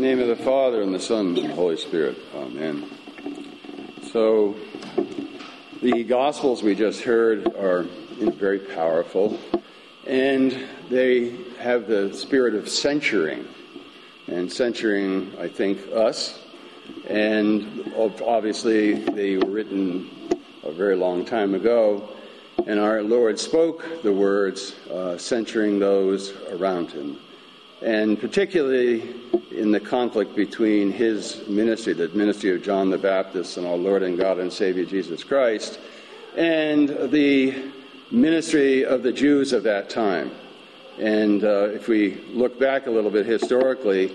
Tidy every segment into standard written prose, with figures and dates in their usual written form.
name of the Father, and the Son, and the Holy Spirit. Amen. So, the Gospels we just heard are very powerful, and they have the spirit of censuring. And censuring, I think, us. And obviously, they were written a very long time ago, and our Lord spoke the words censuring those around him. And particularly in the conflict between his ministry, the ministry of John the Baptist and our Lord and God and Savior Jesus Christ, and the ministry of the Jews of that time. And if we look back a little bit historically,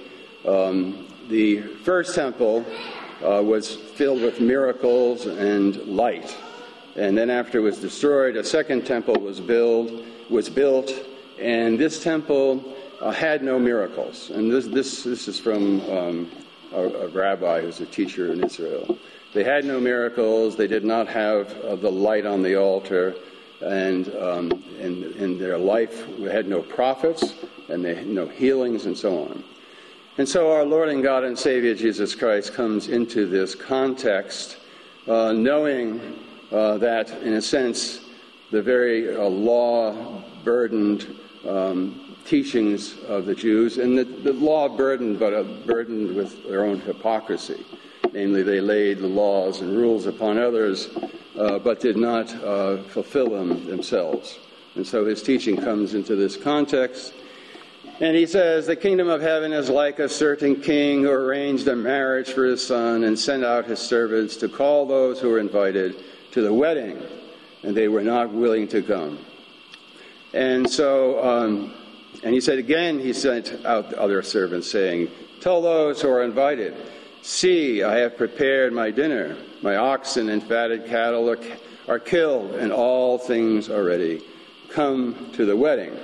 the first temple was filled with miracles and light. And then after it was destroyed, a second temple was built, and this temple had no miracles. And this is from a rabbi who's a teacher in Israel. They had no miracles. They did not have the light on the altar, and in their life we had no prophets, and they had no healings, and so on. And so our Lord and God and Savior Jesus Christ comes into this context, knowing that, in a sense, the very law-burdened teachings of the Jews, and the law burdened, but burdened with their own hypocrisy. Namely, they laid the laws and rules upon others, but did not fulfill them themselves. And so his teaching comes into this context. And he says, the kingdom of heaven is like a certain king who arranged a marriage for his son and sent out his servants to call those who were invited to the wedding, and they were not willing to come. And so, and he said again, he sent out other servants, saying, tell those who are invited, see, I have prepared my dinner. My oxen and fatted cattle are killed, and all things are ready. Come to the wedding.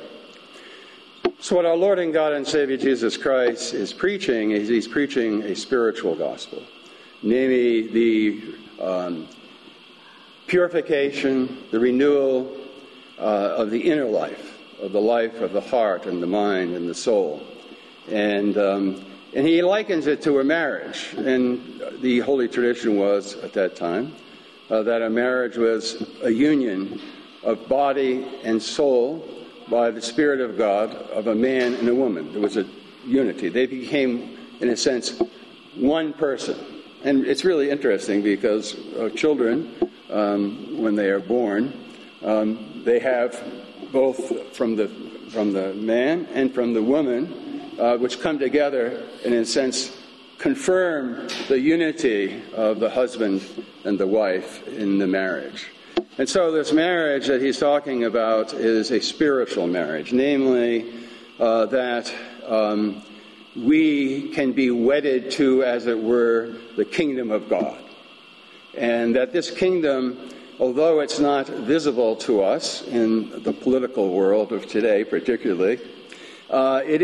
So what our Lord and God and Savior Jesus Christ is preaching is he's preaching a spiritual gospel, namely the purification, the renewal of the inner life, of the life of the heart and the mind and the soul. And he likens it to a marriage. And the holy tradition was, at that time, that a marriage was a union of body and soul by the Spirit of God of a man and a woman. There was a unity. They became, in a sense, one person. And it's really interesting because children, when they are born, they have both from the man and from the woman, which come together and, in a sense, confirm the unity of the husband and the wife in the marriage. And so this marriage that he's talking about is a spiritual marriage, namely that we can be wedded to, as it were, the kingdom of God. And that this kingdom, although it's not visible to us in the political world of today particularly, it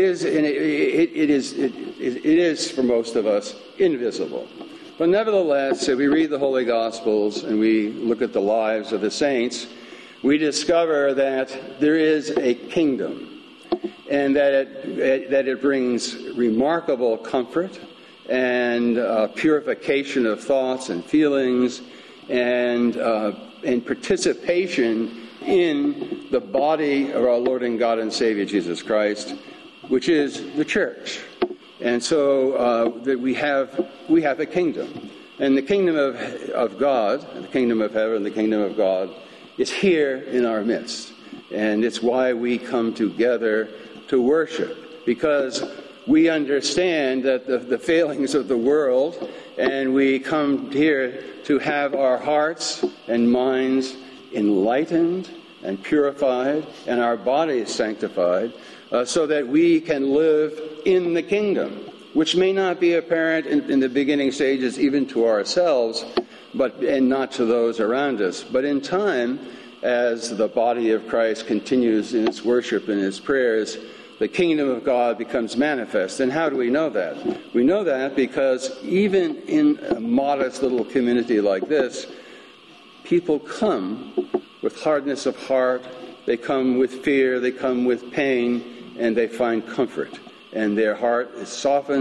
is for most of us invisible. But nevertheless, if we read the Holy Gospels and we look at the lives of the saints, we discover that there is a kingdom, and that it brings remarkable comfort and purification of thoughts and feelings, and participation in the body of our Lord and God and Savior Jesus Christ, which is the church. And so that we have a kingdom. And the kingdom of God, the kingdom of heaven, the kingdom of God, is here in our midst. And it's why we come together to worship, because we understand that the failings of the world, and we come here to have our hearts and minds enlightened and purified, and our bodies sanctified, so that we can live in the kingdom, which may not be apparent in the beginning stages even to ourselves, and not to those around us. But in time, as the body of Christ continues in its worship and its prayers, the kingdom of God becomes manifest. And how do we know that? We know that because even in a modest little community like this, people come with hardness of heart, they come with fear, they come with pain, and they find comfort. And their heart is softened,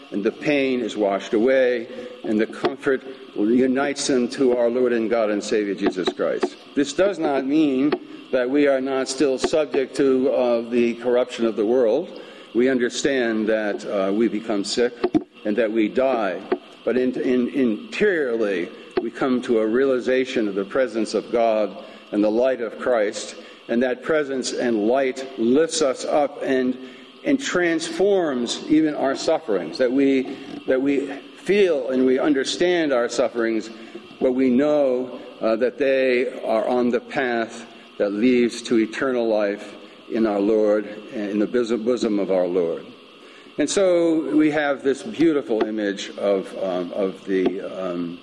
and the pain is washed away, and the comfort unites them to our Lord and God and Savior Jesus Christ. This does not mean that we are not still subject to the corruption of the world. We understand that we become sick and that we die, but interiorly we come to a realization of the presence of God and the light of Christ, and that presence and light lifts us up and transforms even our sufferings, that we feel and we understand our sufferings, but we know that they are on the path that leads to eternal life in our Lord, in the bosom of our Lord. And so we have this beautiful image of the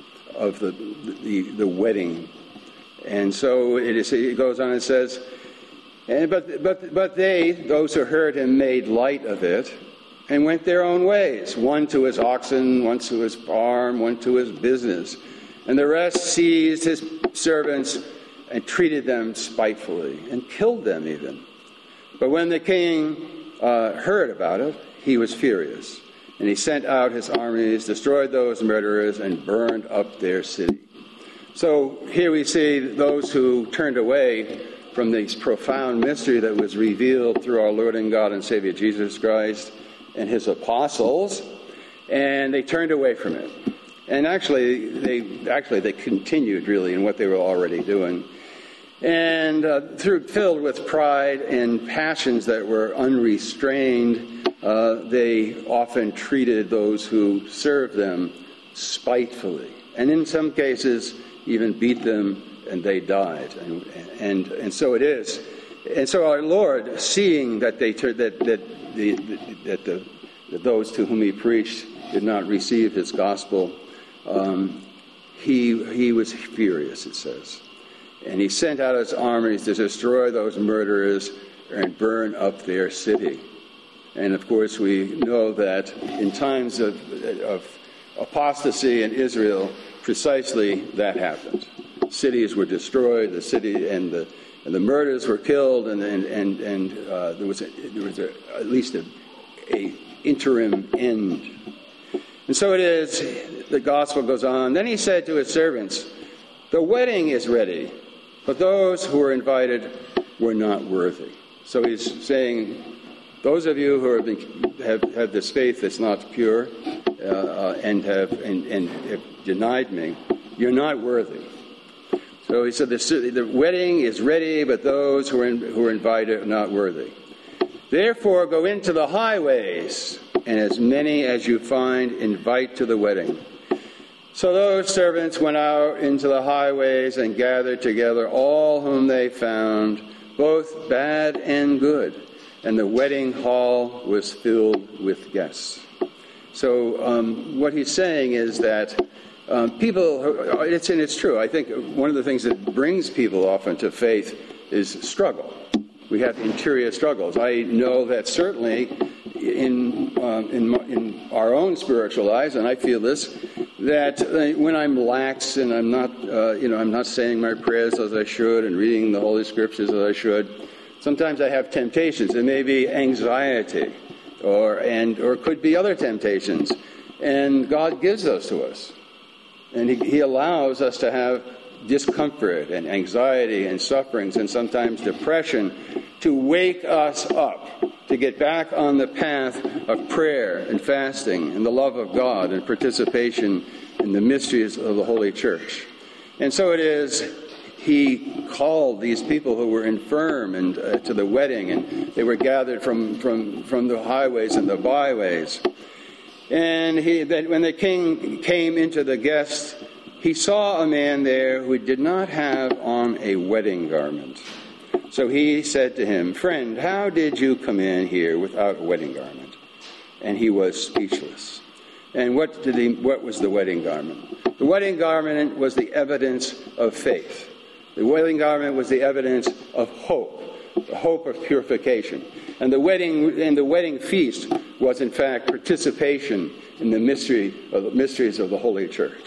wedding. And so it goes on and says, but they, those who heard him, made light of it and went their own ways, one to his oxen, one to his farm, one to his business. And the rest seized his servants and treated them spitefully and killed them even. But when the king heard about it, he was furious. And he sent out his armies, destroyed those murderers, and burned up their city. So here we see those who turned away from this profound mystery that was revealed through our Lord and God and Savior Jesus Christ and his apostles, and they turned away from it. And actually they continued really in what they were already doing. And filled with pride and passions that were unrestrained, they often treated those who served them spitefully, and in some cases even beat them, and they died. And so it is. And so our Lord, seeing that those to whom he preached did not receive his gospel, he was furious, it says. And he sent out his armies to destroy those murderers and burn up their city. And of course we know that in times of apostasy in Israel, precisely that happened. Cities were destroyed, the city and the murderers were killed, and there was at least a interim end. And so it is. The gospel goes on. Then he said to his servants, "The wedding is ready, but those who were invited were not worthy." So he's saying, those of you who have this faith that's not pure and have denied me, you're not worthy. So he said, the wedding is ready, but those who are invited are not worthy. Therefore, go into the highways, and as many as you find, invite to the wedding. So those servants went out into the highways and gathered together all whom they found, both bad and good, and the wedding hall was filled with guests. So what he's saying is that people, it's true. I think one of the things that brings people often to faith is struggle. We have interior struggles. I know that certainly in our own spiritual lives, and I feel this, that when I'm lax and I'm not saying my prayers as I should and reading the Holy Scriptures as I should, sometimes I have temptations. There may be anxiety, or could be other temptations, and God gives those to us, and He allows us to have discomfort and anxiety and sufferings and sometimes depression to wake us up, to get back on the path of prayer and fasting and the love of God and participation in the mysteries of the Holy Church. And so it is, he called these people who were infirm and to the wedding, and they were gathered from the highways and the byways. And when the king came into the guest, he saw a man there who did not have on a wedding garment. So he said to him, "Friend, how did you come in here without a wedding garment?" And he was speechless. And what was the wedding garment? The wedding garment was the evidence of faith. The wedding garment was the evidence of hope, the hope of purification. And the wedding feast was in fact participation in the mysteries of the Holy Church.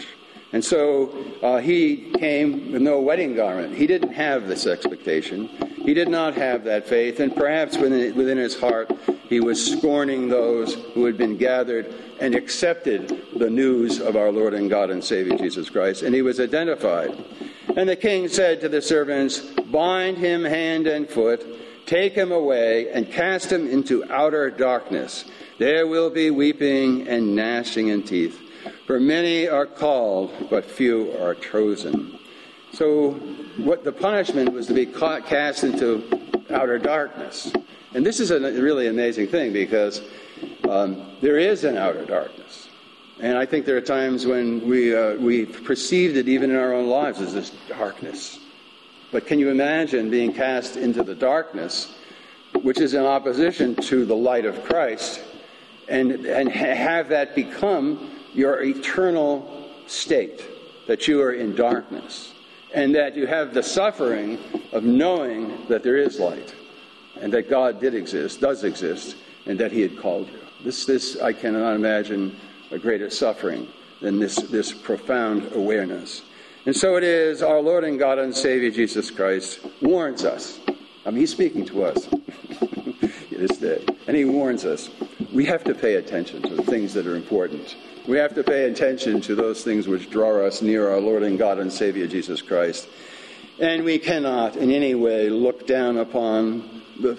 And so he came with no wedding garment. He didn't have this expectation. He did not have that faith. And perhaps within his heart, he was scorning those who had been gathered and accepted the news of our Lord and God and Savior Jesus Christ. And he was identified. And the king said to the servants, "Bind him hand and foot, take him away, and cast him into outer darkness. There will be weeping and gnashing of teeth. For many are called, but few are chosen." So what the punishment was to be cast into outer darkness. And this is a really amazing thing, because there is an outer darkness. And I think there are times when we've perceived it even in our own lives as this darkness. But can you imagine being cast into the darkness, which is in opposition to the light of Christ, and have that become your eternal state, that you are in darkness, and that you have the suffering of knowing that there is light, and that God does exist, and that he had called you. This I cannot imagine a greater suffering than this profound awareness. And so it is, our Lord and God and Savior Jesus Christ warns us. I mean, he's speaking to us this day. And he warns us. We have to pay attention to the things that are important. We have to pay attention to those things which draw us near our Lord and God and Savior Jesus Christ. And we cannot in any way look down upon the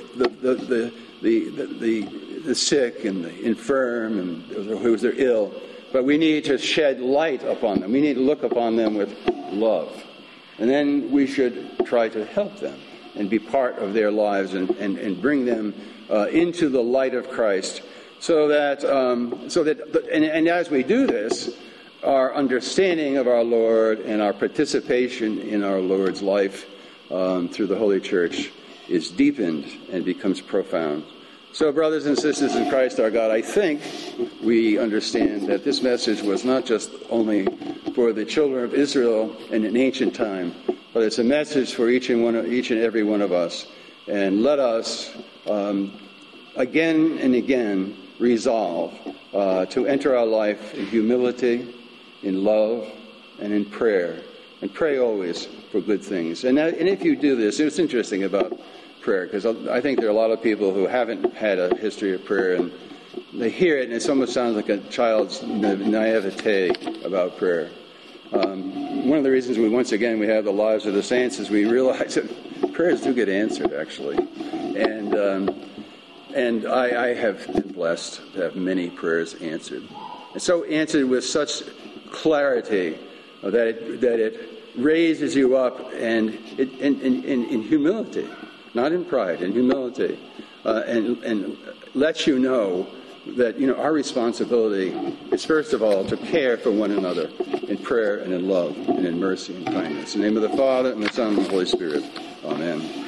sick and the infirm and those who are ill. But we need to shed light upon them. We need to look upon them with love. And then we should try to help them and be part of their lives and bring them into the light of Christ, so that as we do this, our understanding of our Lord and our participation in our Lord's life through the Holy Church is deepened and becomes profound. So, brothers and sisters in Christ our God, I think we understand that this message was not just only for the children of Israel in an ancient time, but it's a message for each and every one of us. And let us again and again resolve to enter our life in humility, in love, and in prayer. And pray always for good things. And if you do this, it's interesting about prayer, because I think there are a lot of people who haven't had a history of prayer, and they hear it and it almost sounds like a child's naivete about prayer. One of the reasons we have the Lives of the Saints is we realize that prayers do get answered, actually. And I have been blessed to have many prayers answered. And so answered with such clarity that it raises you up and in humility. Not in pride, in humility, and lets you know that our responsibility is first of all to care for one another in prayer and in love and in mercy and kindness. In the name of the Father and the Son and the Holy Spirit. Amen.